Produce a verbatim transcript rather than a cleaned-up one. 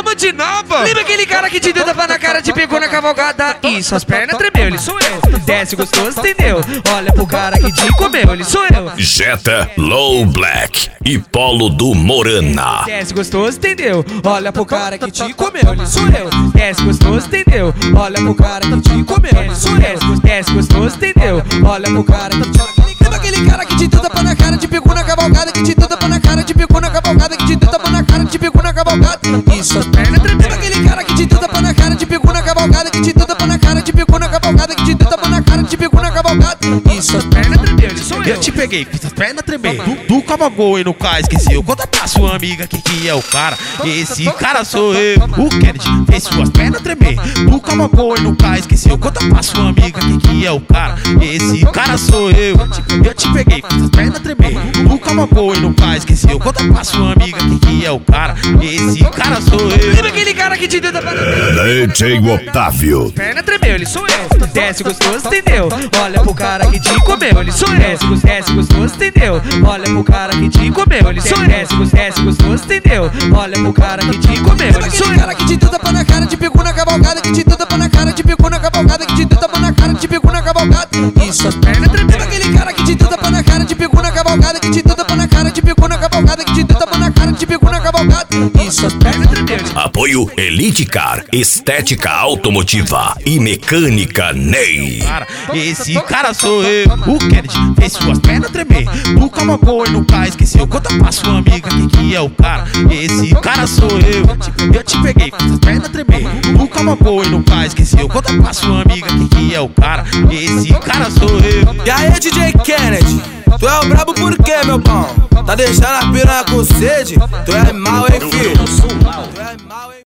Vamos de nova. Lembra aquele cara que te deu tapa na cara, te pegou na cavalgada e suas pernas tremeu? Ele sou eu. Desce gostoso, entendeu? Olha pro cara que te comeu, ele sou eu. Jetta, Low Black e Polo do Morana. Desce gostoso, entendeu? Olha pro cara que te comeu, ele sou eu. Desce gostoso, entendeu? Olha pro cara que te comeu, ele sou eu. Desce gostoso, entendeu? Olha pro cara que te comeu. Lembra aquele cara que te deu tapa na cara, te pegou na cavalgada, que te deu tapa na cara, te pegou na cavalgada, que te deu tapa na cara, te pegou na cavalgada e suas pernas tremeu? Lembra aquele cara que te deu tapa na cara, te pegou na cavalgada, que te deu tapa na cara, te pegou na cavalgada, que te deu tapa na cara, te pegou na cavalgada e suas pernas tremeu? Ele sou eu. Eu te peguei, fiz as pernas tremer. Tu, tu cavalgou e no cais, esqueceu. Conta pra sua amiga que, que é o cara. Esse cara sou eu. O Kennedy fez suas pernas tremer. Tu cavalgou e no cais, esqueceu. Conta pra sua amiga que, que é o cara. Esse cara sou eu. Eu te peguei, fiz as pernas tremer. Tu cavalgou e no cais, esqueceu. Conta pra sua amiga que, que é o cara. Esse cara sou eu. Lembra aquele cara que te deu tapa na cara? D J Otávio. Perna tremeu, ele sou eu. Desce gostoso, entendeu? Olha pro cara que te comeu, ele sou eu. Desce gostoso, entendeu? Olha pro cara que te comeu, ele sou eu. Desce gostoso, entendeu? Olha pro cara que te comeu, ele sou eu. Cara que te deu tapa na cara, te pegou na cavalgada, que te deu tapa na cara, te pegou na cavalgada, que te deu tapa na cara, te pegou na cavalgada e suas pernas tremeu? Aquele cara que te deu tapa na cara, te pegou na cavalgada, que te deu tapa na cara, te pegou na cavalgada, que te deu tapa na cara, te pegou na cavalgada e suas pernas tremeu? Apoio Elite Car, Estética Automotiva e Mecânica Ney. Cara, esse cara sou eu. O Kennedy fez suas pernas tremer. Tu cavalgou e no cais, esqueceu. Conta pra sua amiga que, que é o cara. Esse cara sou eu. Eu te peguei, fiz as pernas tremer. Tu cavalgou e no cais, esqueceu. Conta pra sua amiga que, que é o cara. Esse cara sou eu. E aí, D J Kennedy, tu é o brabo por quê, meu pão? Tá deixando a piranha com sede? Tu é mal, hein, filho?